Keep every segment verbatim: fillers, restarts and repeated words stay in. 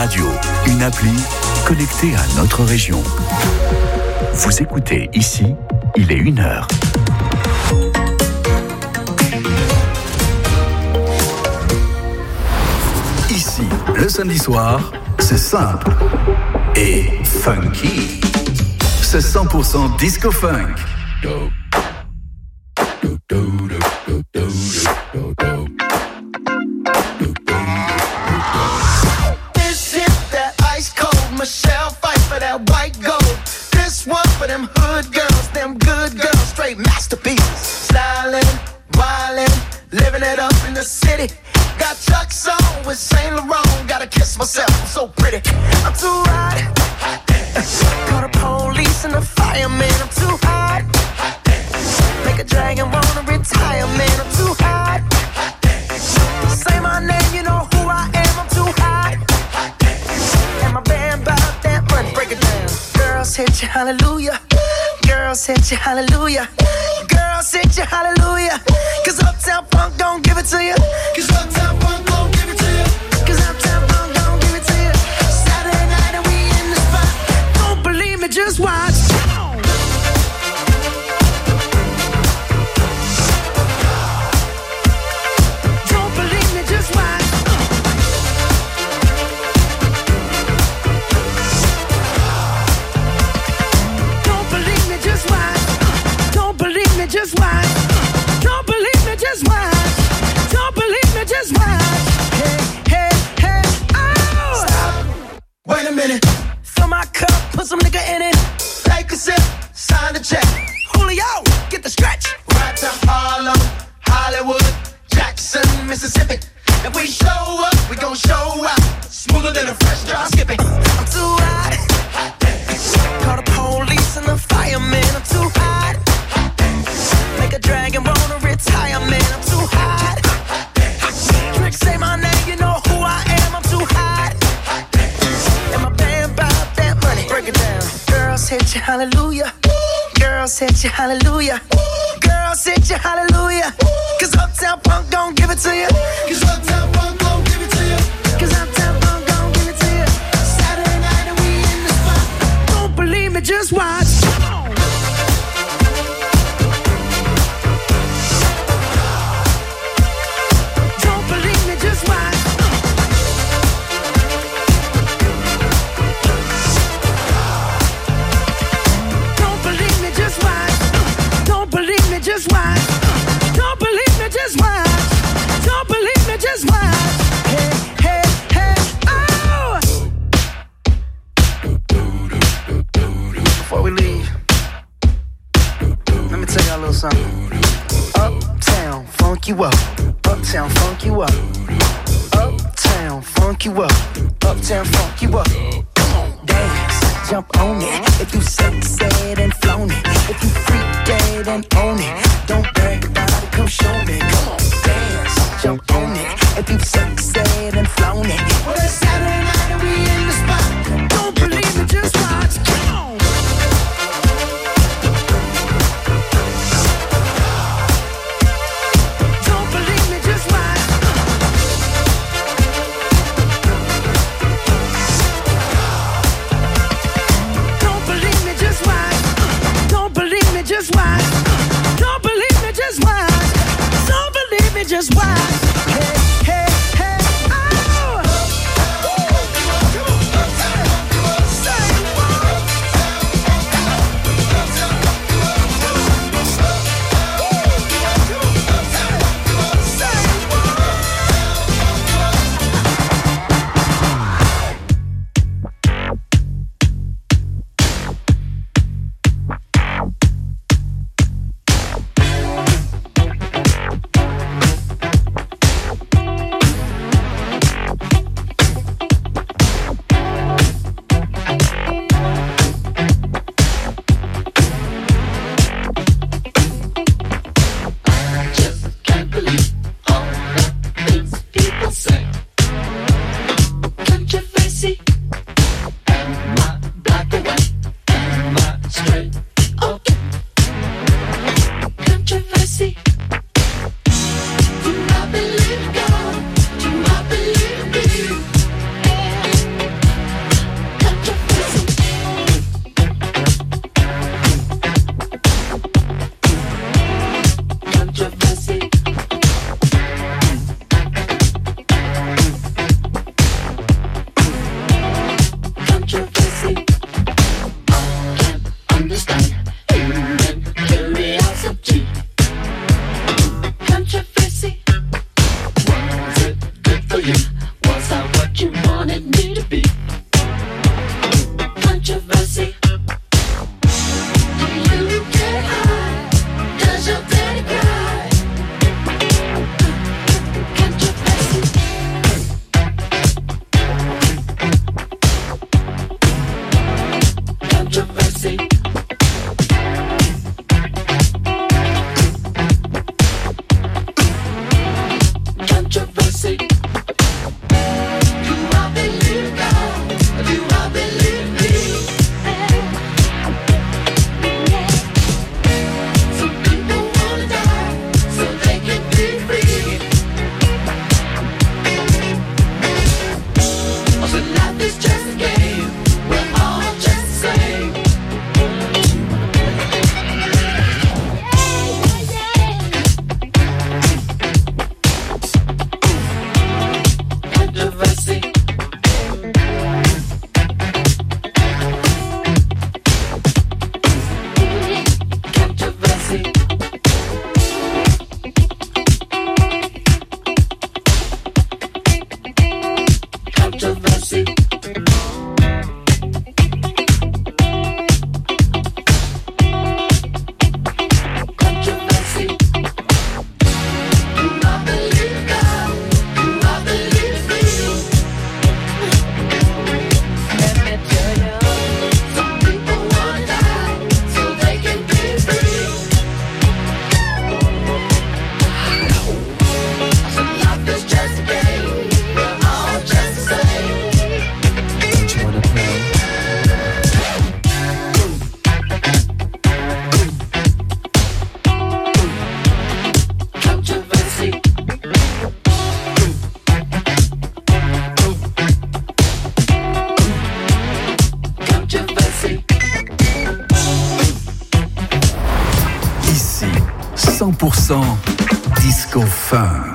Radio, une appli connectée à notre région. Vous écoutez ici, il est une heure. Ici, le samedi soir, c'est simple et funky. C'est cent pour cent disco funk. This hit that ice cold Michelle fight for that white gold. This one for them hood girls, them good girls, straight masterpieces. Styling, wildin', living it up in the city. Got Chuck's on with Saint Laurent. Gotta kiss myself, I'm so pretty. I'm too hot. Call the police and the fireman. I'm too hot. Make a dragon wanna retire, man. I'm too hot. Say my name, you know who I am. I'm too hot. And my band bought that money. Break it down. Girls hit you, hallelujah. Girls hit you, hallelujah. Girls hit you, hallelujah. Cause Uptown Funk don't give it to you. Cause Uptown Funk don't give it to you. Cause Uptown Funk don't give it to you. Saturday night and we in the spot. Don't believe me, just watch. Don't believe me, just watch. Don't believe me, just watch. Don't believe me, just watch. Don't believe me, just watch. Don't believe me, just watch. Hey, hey, hey, oh! Stop. Wait a minute. Fill my cup, put some nigga in it. Take a sip, sign the check. Julio, get the stretch. Right to Harlem, Hollywood, Jackson, Mississippi. If we show up, we gon' show out. Smoother than a fresh drop skipping. I'm too hot. Call the police and the fireman. I'm too hot. Make a dragon wanna retire, man. I'm too hot. Trick, say my name, you know who I am. I'm too hot. And my band bought that money. Break it down. Girls hit you, hallelujah. Girls hit you, hallelujah. Girls hit you, hallelujah. Cause Uptown Funk don't give it to you. Cause Uptown Funk don't give it to you. Cause Uptown Funk don't give it to you. Saturday night and we in the spot. Don't believe me, just watch. Don't believe me, just watch. Don't believe me, just watch. Don't believe me, just watch. Don't believe me, just watch. Don't believe me, just watch. Hey, hey, hey, oh! Before we leave, let me tell y'all a little something. Uptown, funk you up. Uptown, funk you up. Uptown, funk you up. Uptown, funk you up. Come on, dance, jump on it. If you sexed and flown it. If you freak dead and own it. Don't brag about it, come show me. Come on, dance, jump on it. If you sexed and flown it. Well, it's Saturday night and we in the spot. Don't believe me, just watch. Come on. Don't believe me, just watch. Don't believe me, just watch. Don't believe me, just watch. Don't cent pour cent disco funk.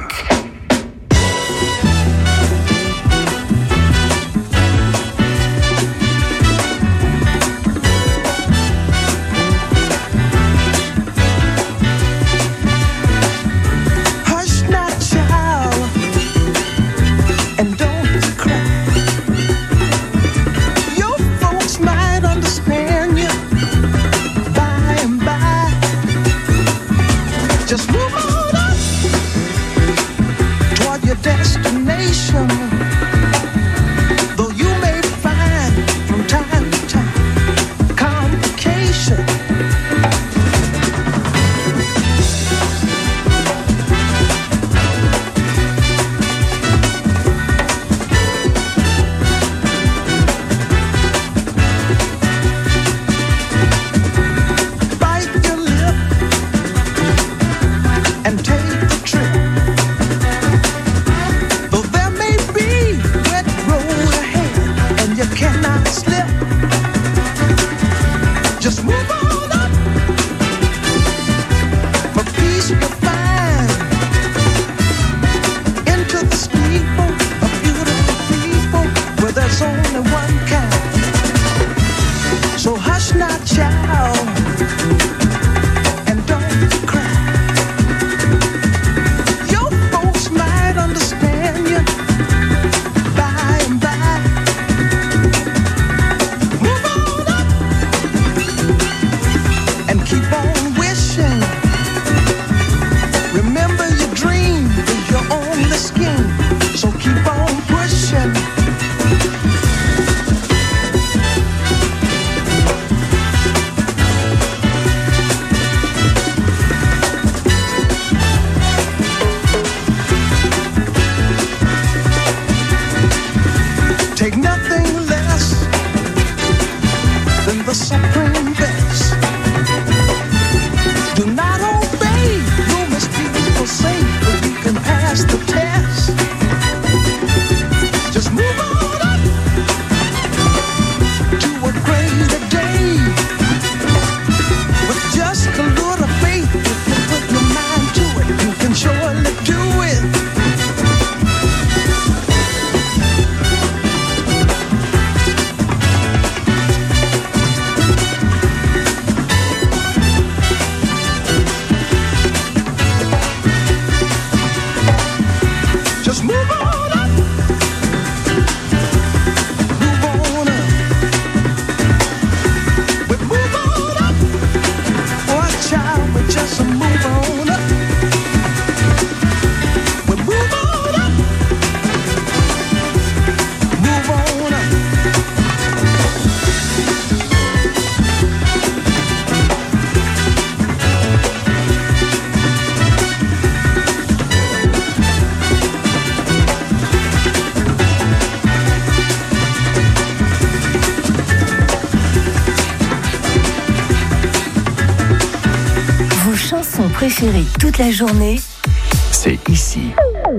préféré toute la journée, c'est ici.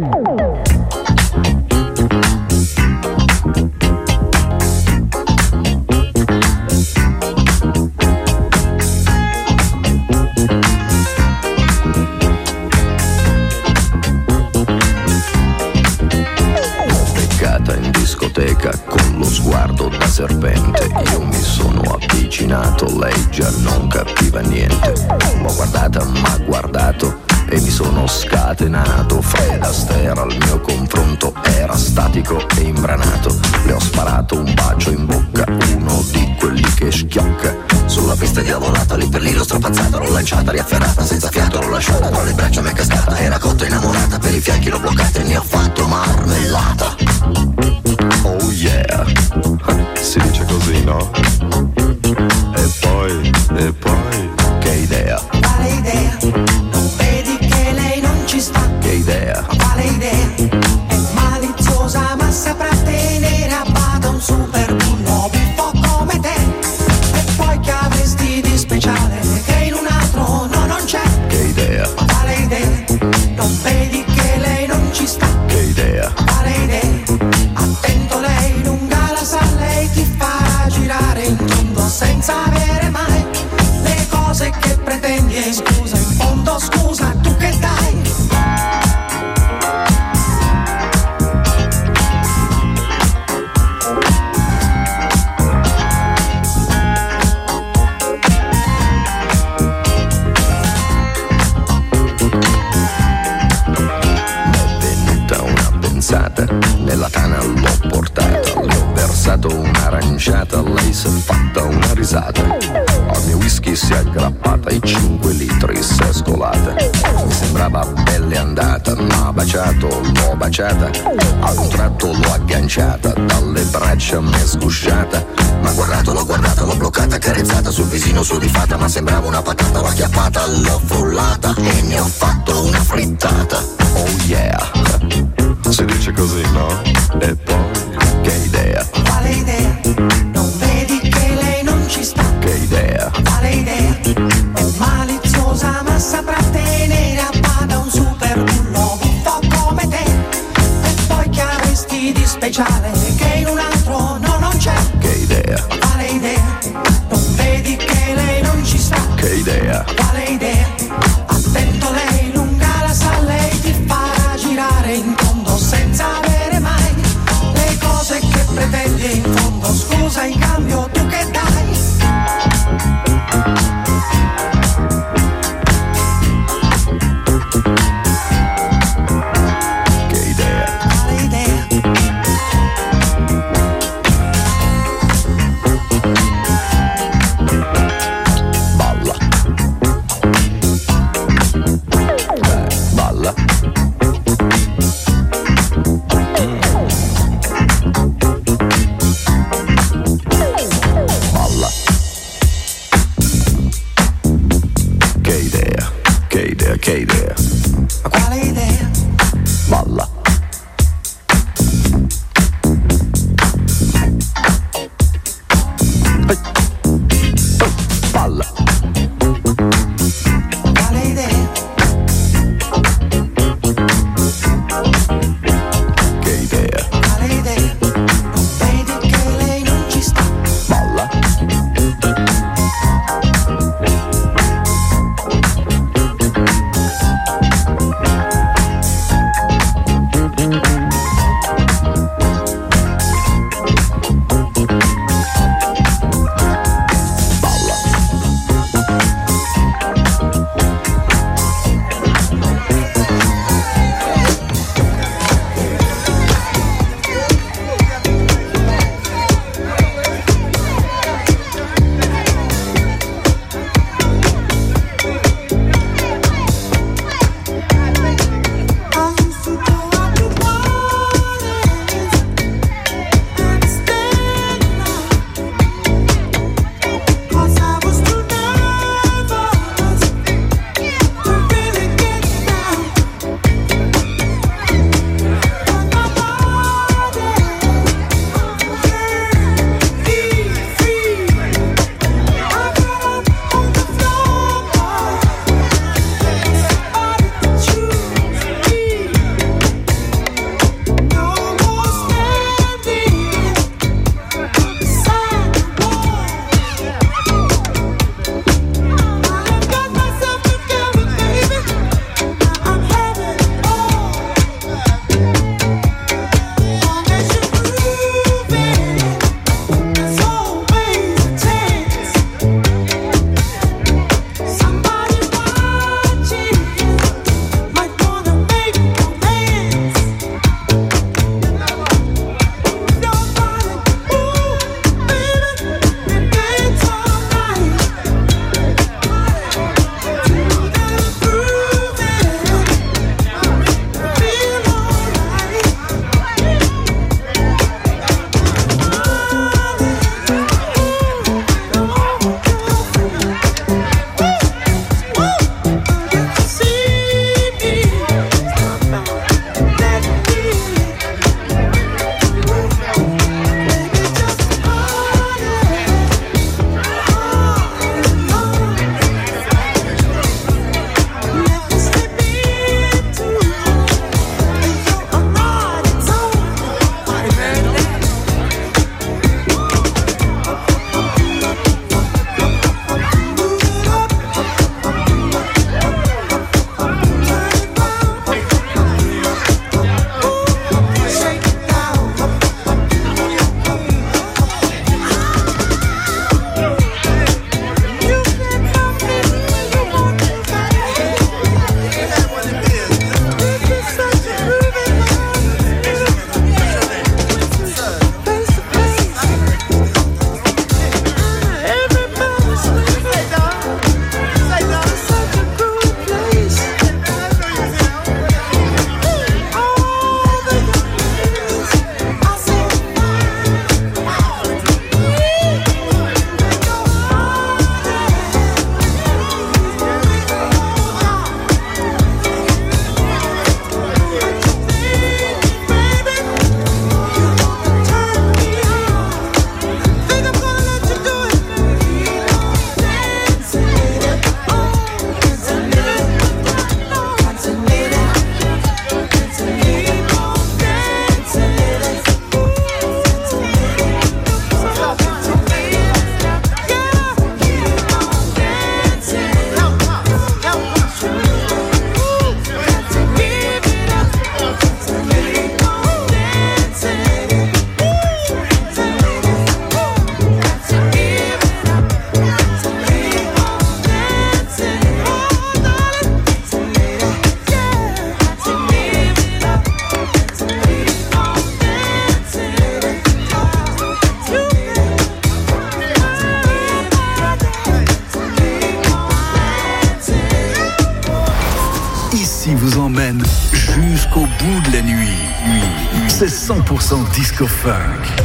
Con lo sguardo da serpente io mi sono avvicinato, lei già non capiva niente. L'ho guardata, m'ha guardato e mi sono scatenato. Fred Astaire al mio confronto era statico e imbranato. Le ho sparato un bacio in bocca, uno di quelli che schiocca. Sulla pista diavolata, lì per lì l'ho strapazzata, l'ho lanciata, riafferrata, senza fiato l'ho lasciata, tra le braccia m'è cascata, era cotta innamorata, per i fianchi l'ho bloccata e ne ho fatto marmellata. Oh yeah, si dice così, no? E poi, e poi, che idea? Quale idea? Non vedi che lei non ci sta? Che idea? Quale idea? È maliziosa ma saprà tenere a bada un super bullo un po' come te. E poi che avresti di speciale che in un altro no non c'è? Che idea? Quale idea? Non vedi che lei non ci sta? Che idea? Quale idea? Attento, lei lunga la sa, lei ti farà girare in tondo senza avere mai le cose che pretendi. E scusa, in fondo scusa, tu che dai? Nella tana l'ho portata, le ho versato un'aranciata, lei si è fatta una risata. Al mio whisky si è aggrappata, i cinque litri si è scolata. Mi sembrava belle andata, m'ha baciato, l'ho baciata. Ad un tratto l'ho agganciata, dalle braccia m'è sgusciata. M'ha guardato, l'ho guardata, l'ho bloccata, carezzata sul visino sudifata. Ma sembrava una patata, l'ho acchiappata, l'ho frullata e ne ho fatto una frittata. Oh yeah, si dice così, no? E poi, che idea? Quale idea? Non vedi che lei non ci sta? Che idea? Quale idea? È maliziosa ma saprà tenere a bada un super bullo un po' come te. E poi che avresti di speciale che in un altro no non c'è? Che idea? Quale idea? Non vedi che lei non ci sta? Che idea? Quale idea? Attento, lei lunga la sa, lei ti farà girare in tondo senza avere mai le cose che pretendi. In fondo scusa, in cambio tu che dai? Che idea? Quale idea? Balla. Dai, balla. Balla. Che idea? Che idea? Che idea? Quale idea? Balla. Ehi. Oh, balla. Quale idea? Che idea? Quale idea? c'est cent pour cent disco funk.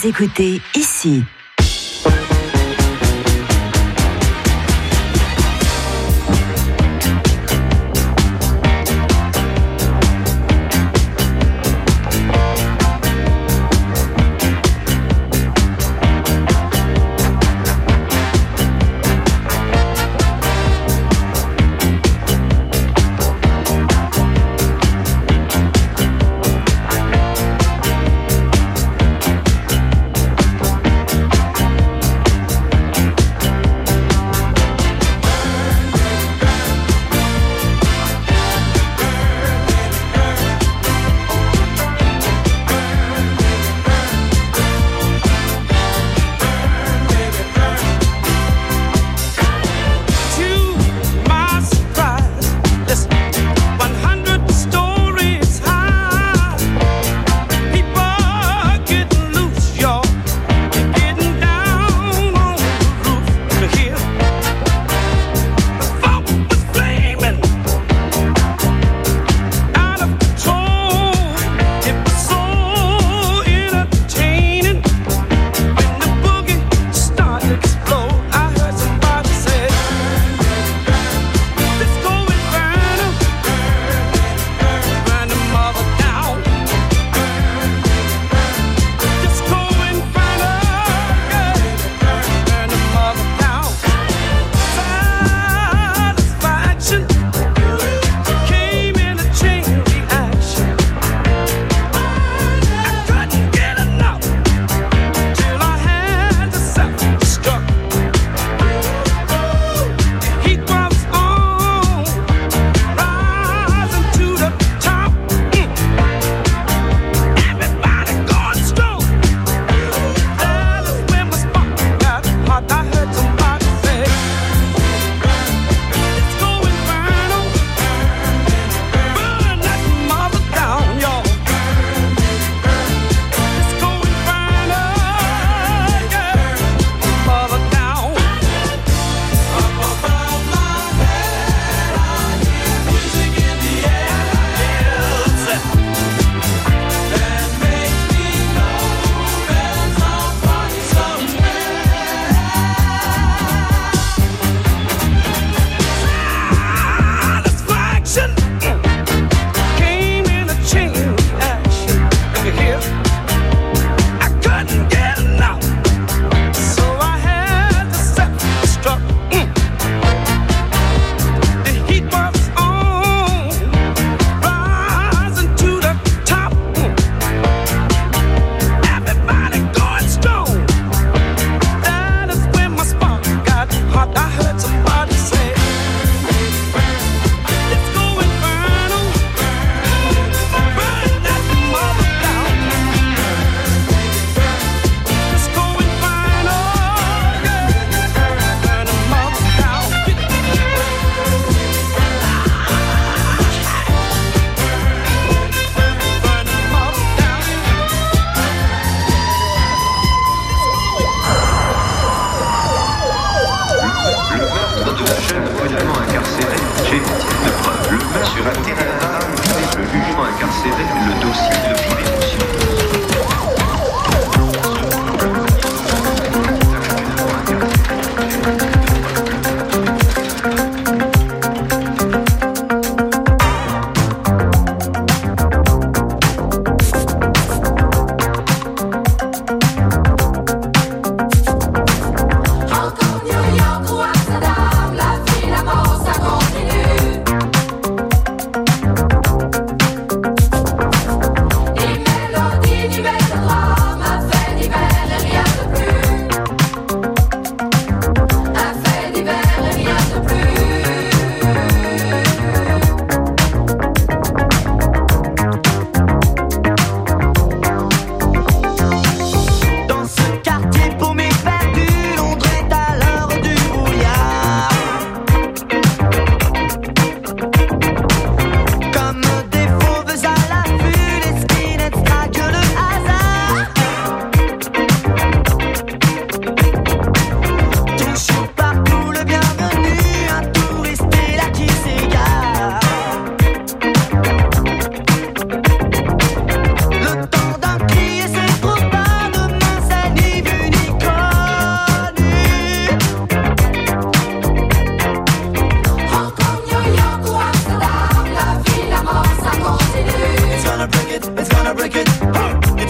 Vous écoutez ici.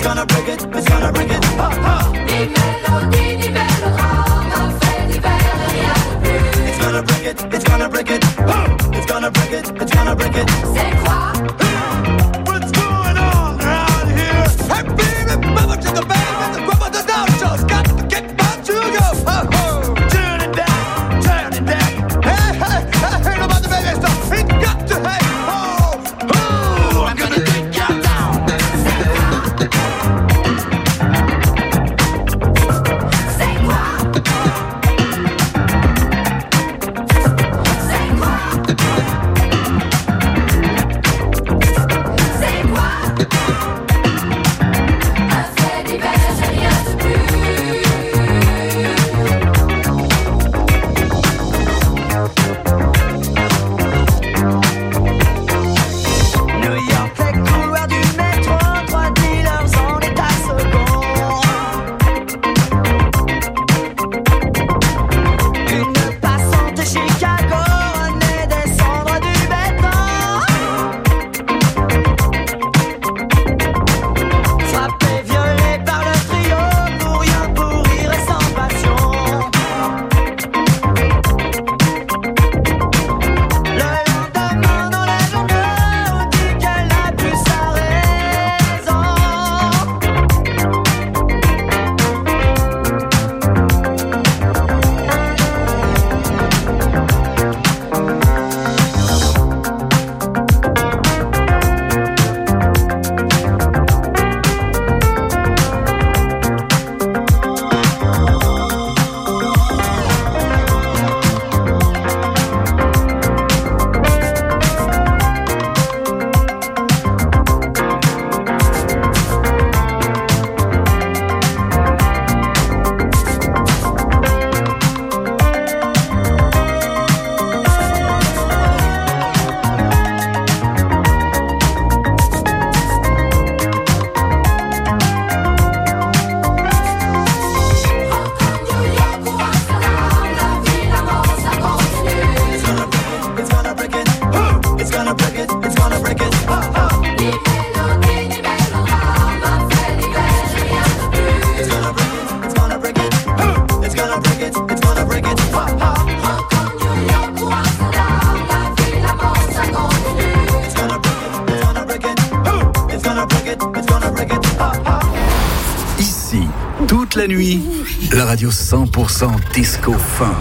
gonna break it, it's gonna break it. Ha, ha. Ni mélodie, ni mélodrame, fait divers, rien de plus. It's gonna break it, it's gonna break it. Ha. It's gonna break it, it's gonna break it. C'est quoi? What's going on around here? Hey baby, mama to the band and the grub of the downshow's got to get my to go. Oh, oh. Turn it down, turn it down. Hey, hey, hey, ain't about the baby stuff. It got to hey, oh, oh. I'm gonna take you down. C'est quoi? C'est quoi? C'est quoi? Un fait divers, j'ai rien de plus. New York, les couloirs du métro, trois dealers en état second. Une passante de Chicago, née des cendres du béton. Frappé, violé par le trio, pour rien, pour rire et sans passion. Le lendemain dans les journaux, on dit qu'elle a pu sa raison. It's gonna break it, it's gonna break it, it's gonna break it. Ha, ha. Ni mélodie, ni mélodrame, fait divers, j'ai rien de plus. It's gonna break it, it's gonna break it. It's gonna break it, it's gonna break it. Ha, ha. Hong Kong, New York ou Amsterdam, la vie, la mort, ça continue. It's gonna break it, it's gonna break it. It's gonna break it, it's gonna break it. Ha, ha. Ici, toute la nuit, la radio cent pour cent disco funk.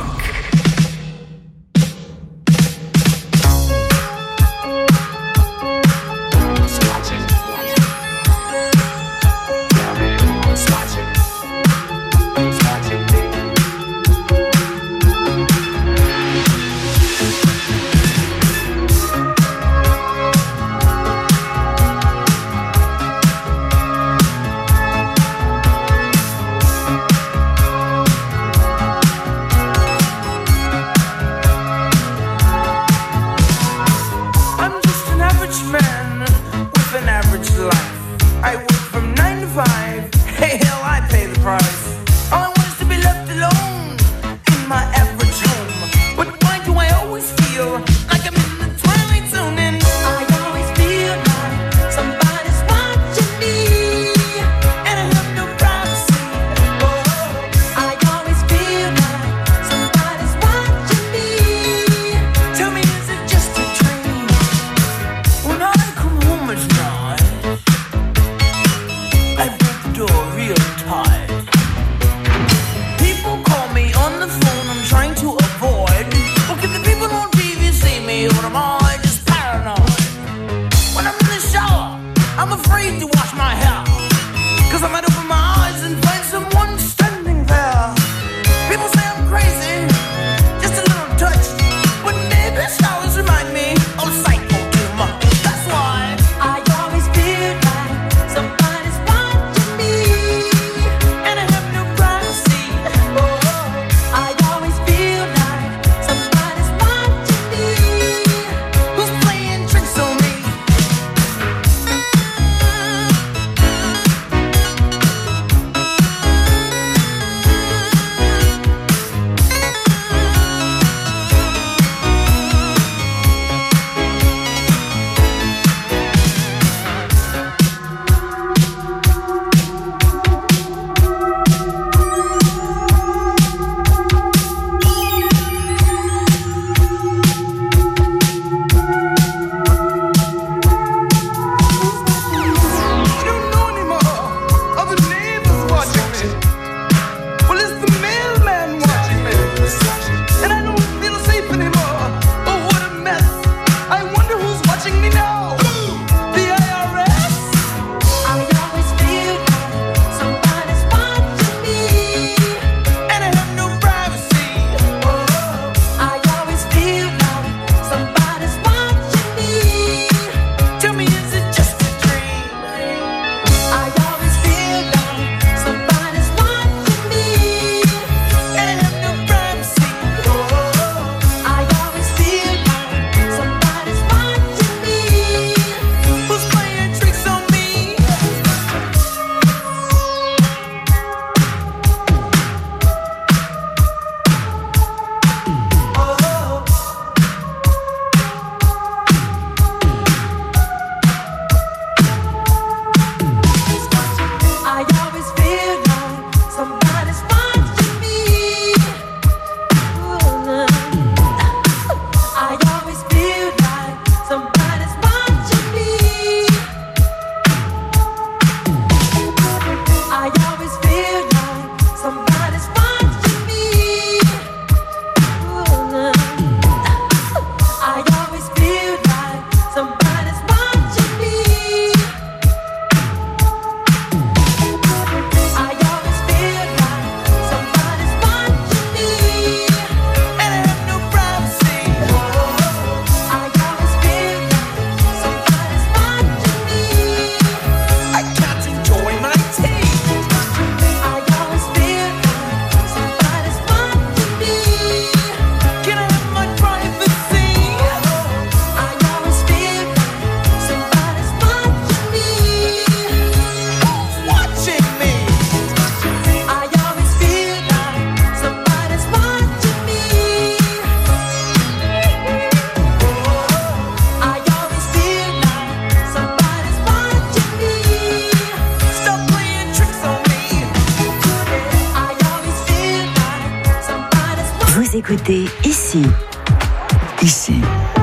Vous écoutez Ici. Ici.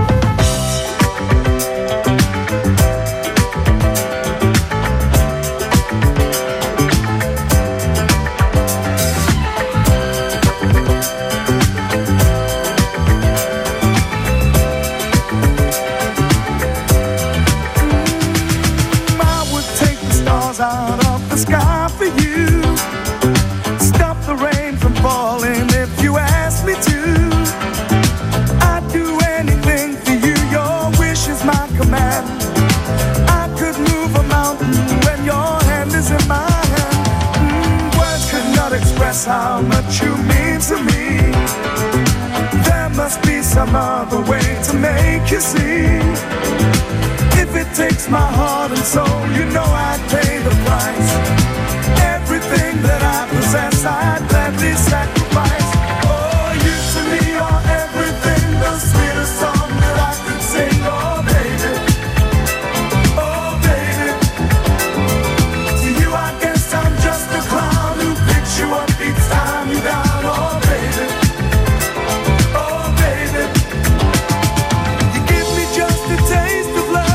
Out of the sky for you, stop the rain from falling if you ask me to. I'd do anything for you, your wish is my command. I could move a mountain when your hand is in my hand. mm, Words could not express how much you mean to me. There must be some other way to make you see. If it takes my heart and soul, you know I'd pay the price. Everything that I possess, I'd gladly sacrifice. Oh, you to me are everything, the sweetest song that I could sing. Oh, baby, oh, baby. To you I guess I'm just a clown who picks you up each time you down. Oh, baby, oh, baby. You give me just a taste of love.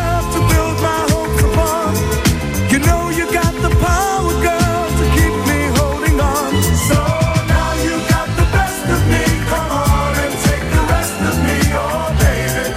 You know you got the power, girl, to keep me holding on. So now you got the best of me. Come on and take the rest of me, oh baby.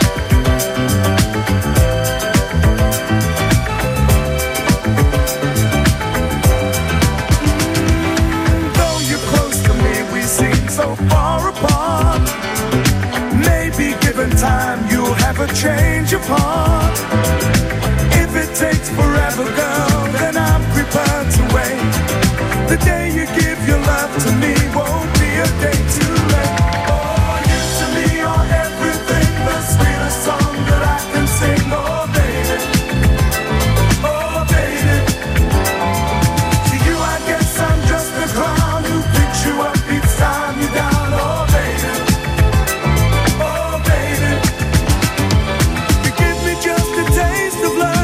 Mm, though you're close to me, we seem so far apart. Maybe given time, you'll have a change of heart. If it takes forever, girl, then I'm prepared to wait. The day you give your love to me won't be a day too late. Oh, you to me are everything, the sweetest song that I can sing. Oh, baby, oh, baby. To you I guess I'm just a clown who picks you up each time you're down. Oh, baby, oh, baby. You give me just a taste of love.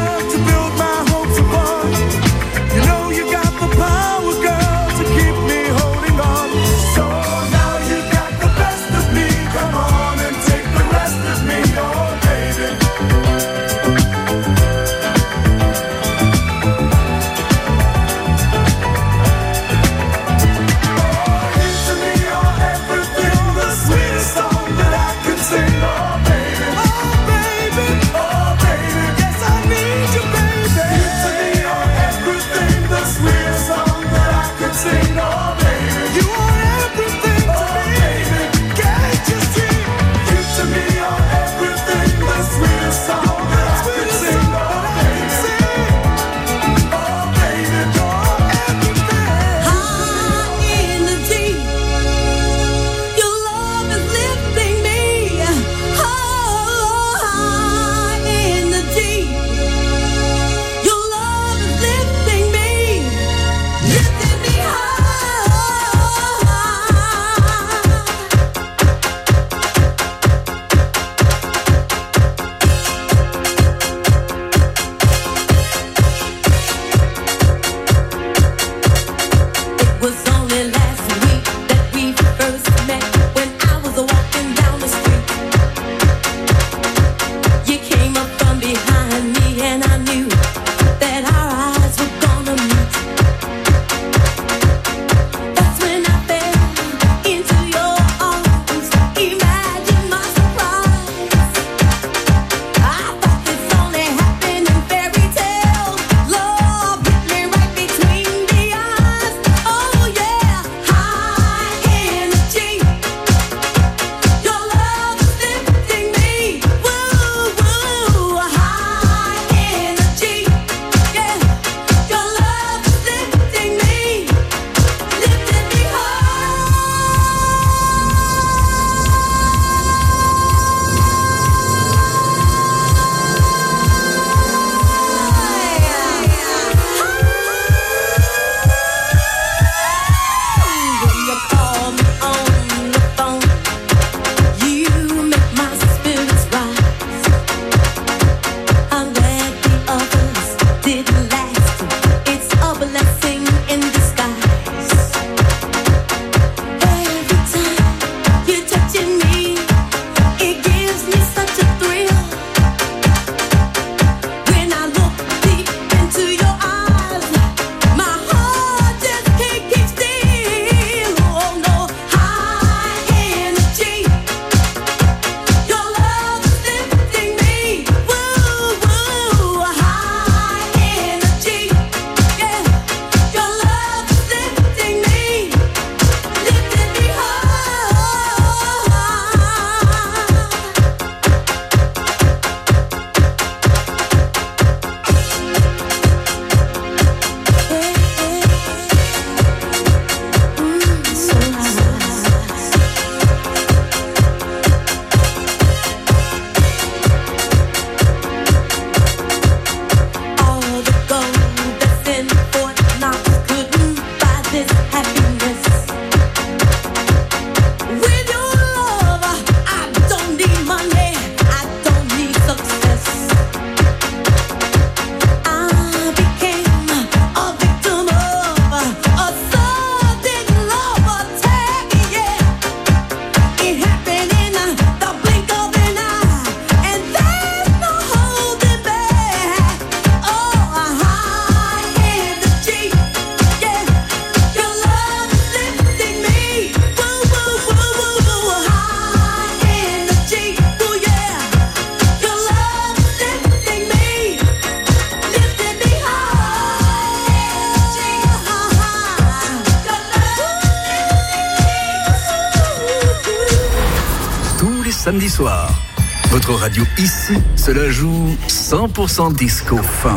samedi soir. Votre radio ici, cela joue cent pour cent disco funk.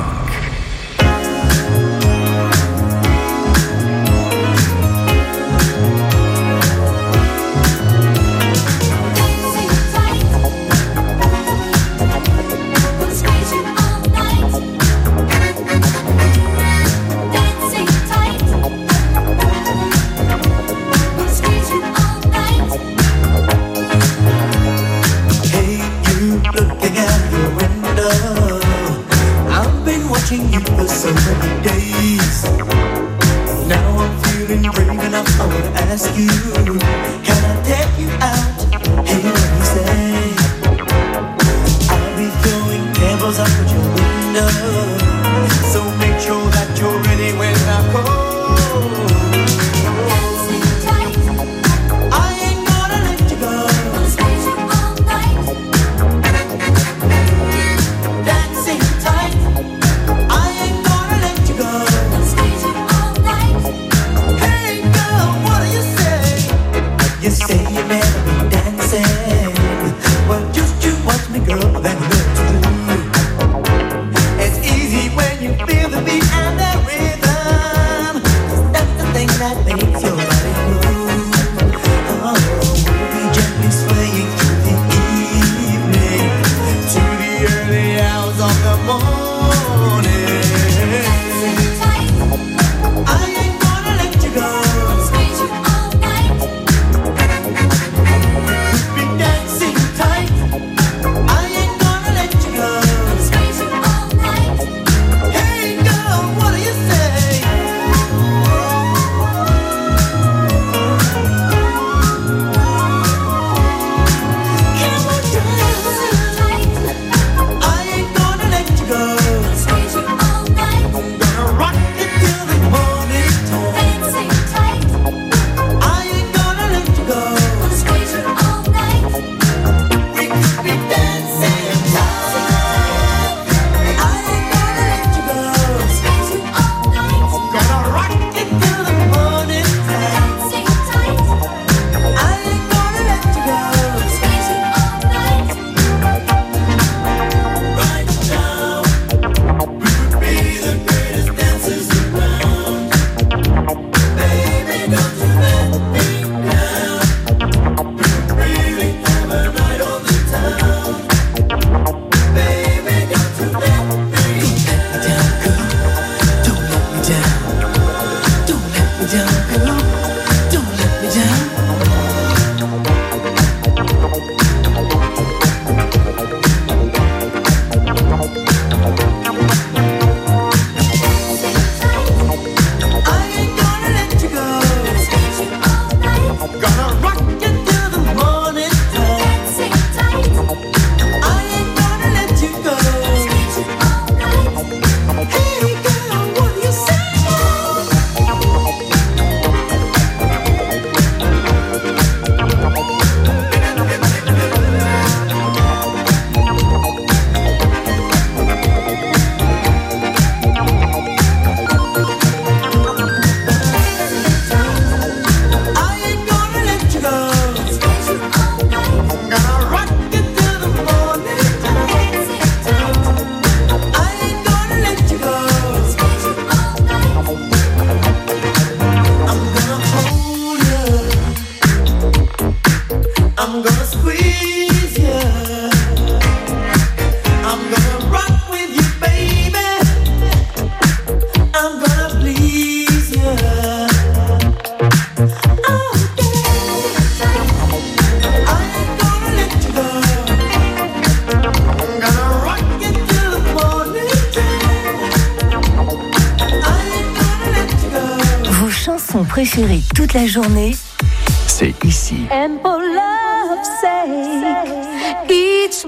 Préféré toute la journée, c'est ici. And for love's sake, each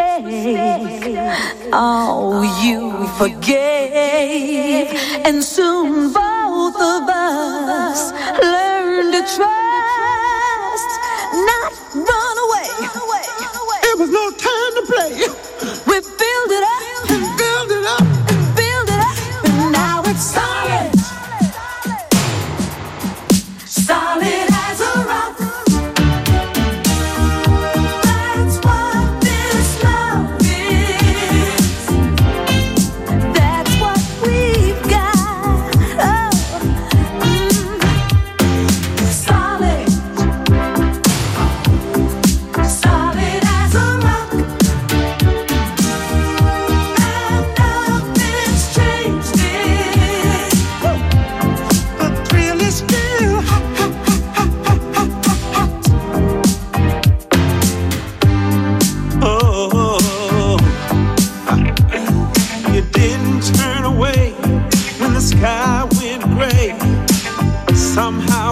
mistake, oh, you forgave, and soon both of us learn to trust, not run away. It was no time to play. We build it up and build it up and build it up, and now it's solid. Solid as a rock. That's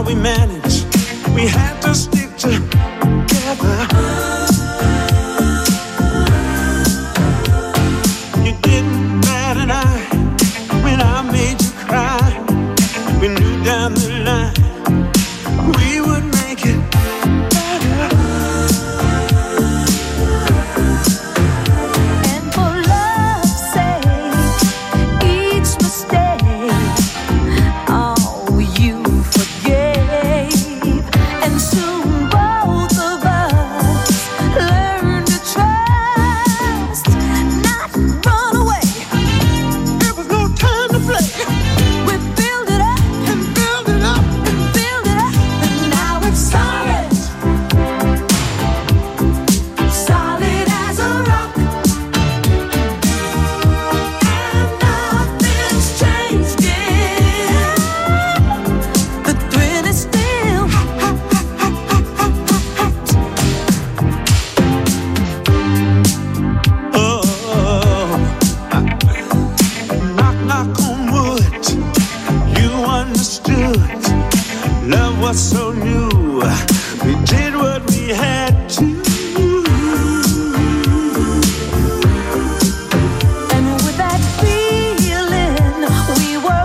how we managed. We had to stick together. You didn't bat an eye when I made you cry. We knew down the line we would make it better. And for love's sake, each mistake, oh, you forgave. And soon both of us learned to trust, not run away. There was no time to play. We build it up And build it up. and build it up, and now it's solid, solid as a rock. And nothing's changed it. The thrill is still Oh, knock, knock on wood. You understood. Love was so new. We did what we had to. And with that feeling, we were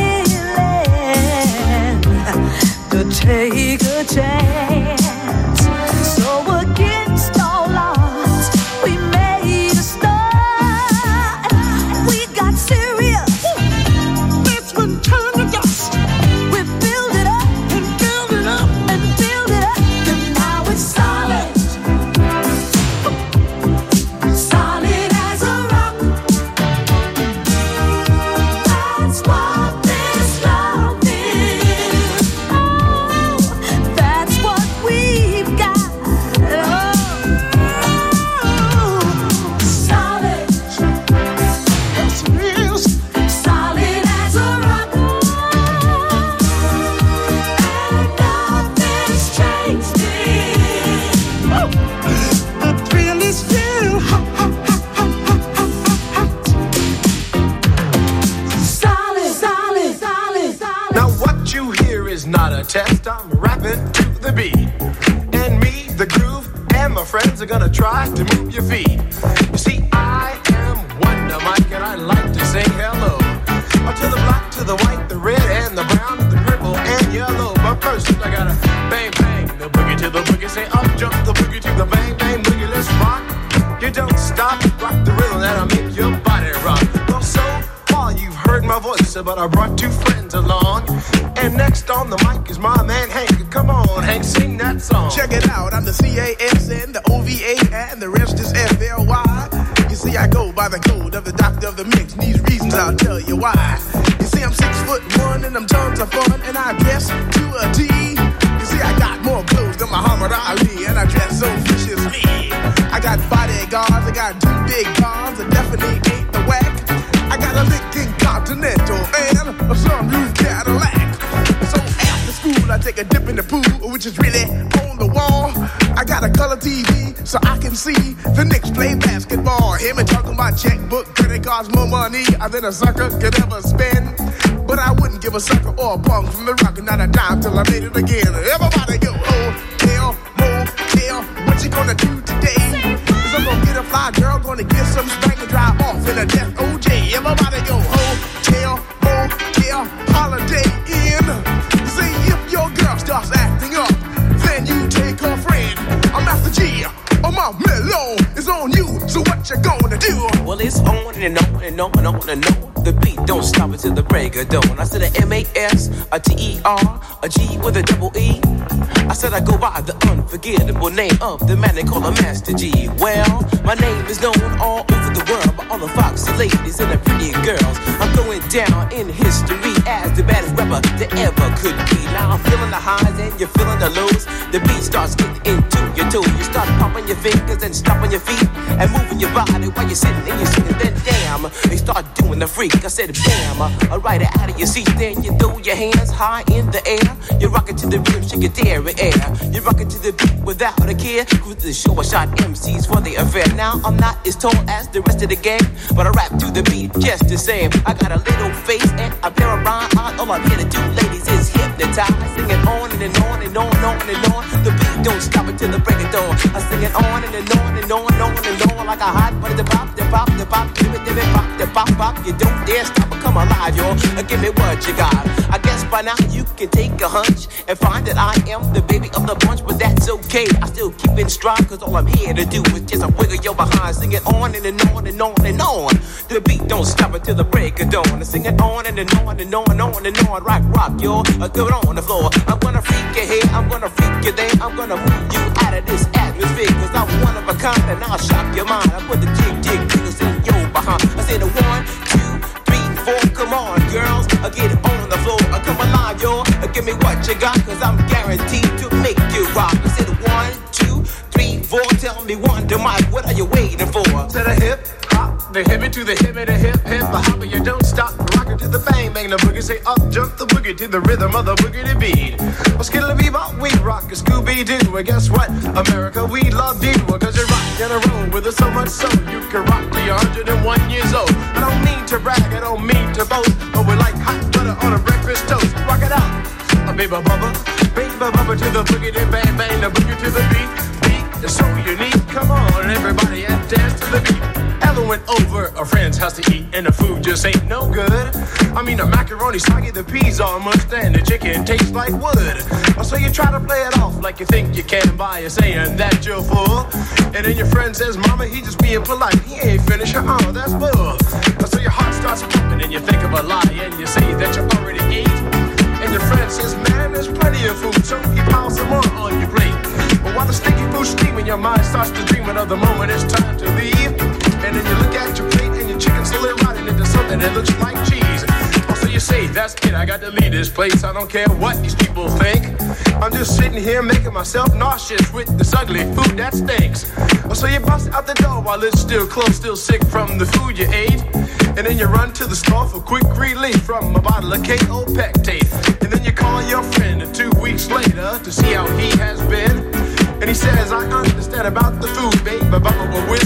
willing to take a chance. So against all odds, we made a start. We got serious. This one turned to dust. We build it up And build it up. and build it up, and now it's solid, solid as a rock. That's what this love is. Oh, that's what we've got. Oh, solid, That's real. solid as a rock. And nothing's changed it. The thrill is still. Solid, solid, solid, solid. Now what you hear is not a test. I'm rapping to the beat. And me, the groove, and my friends are gonna try to move your feet. You see, I am Wonder Mike, and I like to say hello. Uh, to the black, to the white, the red, and the brown, the purple, and yellow. But first, I gotta bang, bang, the boogie to the boogie. Say up, jump the boogie to the bang, bang, boogie. Let's rock. You don't stop, rock the rhythm that'll make your body rock. Well, so far you've heard my voice, but I brought two friends along. And next on the mic is my man Hank. Come on, Hank, sing that song. Check it out, I'm the C A S N, the O V A, and the rest is F L Y. You see, I go by the code of the doctor of the mix, and these reasons I'll tell you why. You see, I'm six foot one, and I'm tons of fun, and I dress to a T. You see, I got more clothes than Muhammad Ali, and I dress so viciously. I got bodyguards, I got two big cars, I definitely ain't the whack. I got a Lincoln Continental and a sunroof Cadillac. So after school, I take a dip in the pool, which is really on the wall. I got a color T V so I can see the Knicks play basketball. Hear me talking about checkbook, credit cards, more money than a sucker could ever spend. But I wouldn't give a sucker or a punk from the rock, not a dime till I made it again. Everybody go, hotel, motel, what you gonna do today? Cause I'm gonna get a fly girl, gonna get some spank and drive off in a death O J. Everybody go, hotel, motel, holiday inn. See, if your girl starts acting up, then you take her friend. I'm Master G, oh my mellow is on you, so what you gonna do? Well, it's on and on and on and on and on. The beat don't stop until the break of dawn. I said a M A S, a T E R, a G with a double E. I said I go by the unforgettable name of the man they call a Master G. Well, my name is known all over the world by all the foxy ladies and the pretty girls. I'm going down in history as the baddest rapper that ever could be. Now I'm feeling the highs and you're feeling the lows. The beat starts getting into your toes. You start pumping your fingers and stomping your feet and moving your body while you're sitting and you're sitting. Then damn, they start doing the freak. I said bam, I ride it out of your seat. Then you throw your hands high in the air. You rock it to the rhythm, shake it dairy air. You rock it to the beat without a care. Cruise the show, I shot M Cs for the affair. Now I'm not as tall as the rest of the gang, but I rap to the beat just the same. I got a little face and a pair of rhyme eyes. All I'm here to do, ladies, is hypnotized. Singing on and, and on and on and on and on. The beat don't stop until the break of dawn. I sing it on and, and on and on and on and on like a hot butter. The pop, the pop, the pop, give it, give it, pop, the pop, pop. You don't dare stop or come alive, y'all. Give me what you got. I guess by now you can take a hunch and find that I am the baby of the bunch, but that's okay. I still keep in stride, cause all I'm here to do is just a wiggle your behind. Sing it on and, and on and on and on. The beat don't stop until the break of dawn. I sing it on and, and on and on and on and on. Rock, rock, y'all. I do it on the floor. I'm gonna freak you here, I'm gonna freak you there. I'm gonna move you out of this atmosphere, cause I'm one of a kind and I'll shock your mind. I put the jig, jig, jiggles in your behind. I say the one, two, three, four, come on, girls. I get it on the floor. I come alive, y'all. Give me what you got, cause I'm guaranteed to make you rock. I said one, two, three, four. Tell me one, to Mike, what are you waiting for? Said a hip hop, the hippie to the hippie, the hip hip, the hopper. You don't stop, rockin' to the bang bang, the boogie. Say up, jump the boogie to the rhythm of the boogie to beat. Well, skittle bebop, we rock a Scooby Doo. And guess what? America, we love you, cause you're rockin' a roll with us so much so you can rock till you're one hundred and one years old. I don't mean to brag, I don't mean to boast, but we're like hot butter on a breakfast toast. Rock it out. A baby bubba, baby bubba to the boogie, then bang bang, the boogie to the beat. Beat is so unique. Come on, everybody, and dance to the beat. Ever went over a friend's house to eat, and the food just ain't no good? I mean, the macaroni soggy, the peas are mushed, and the chicken tastes like wood. So you try to play it off like you think you can by saying that you're full, and then your friend says, "Mama, he just being polite. He ain't finished." Oh, that's bull. So your heart starts pumping, and you think of a lie, and you say that you already ate. And your friend says, "Man, there's plenty of food, so you pile some more on your plate." But while the sticky food's steaming, your mind starts to dreaming of the moment it's time to leave. And then you look at your plate and your chicken slowly rotting into something that looks like cheese. Oh, so you say, "That's it, I got to leave this place. I don't care what these people think. I'm just sitting here making myself nauseous with this ugly food that stinks." Oh, so you bust out the door while it's still closed, still sick from the food you ate. And then you run to the store for quick relief from a bottle of K O Pectate. And then you call your friend two weeks later to see how he has been. And he says, "I understand about the food, babe, but we're